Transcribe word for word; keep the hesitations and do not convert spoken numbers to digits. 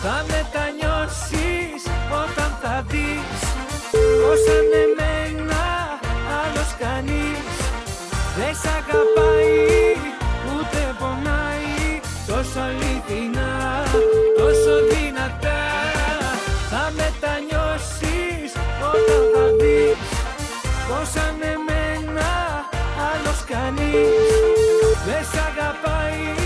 Θα μετανιώσεις όταν θα δεις πως αν εμένα άλλος κανείς δεν σ' αγαπάει ούτε πονάει τόσο αληθινά, τόσο δυνατά. Θα μετανιώσεις όταν θα δεις πως αν εμένα άλλος κανείς δεν σ' αγαπάει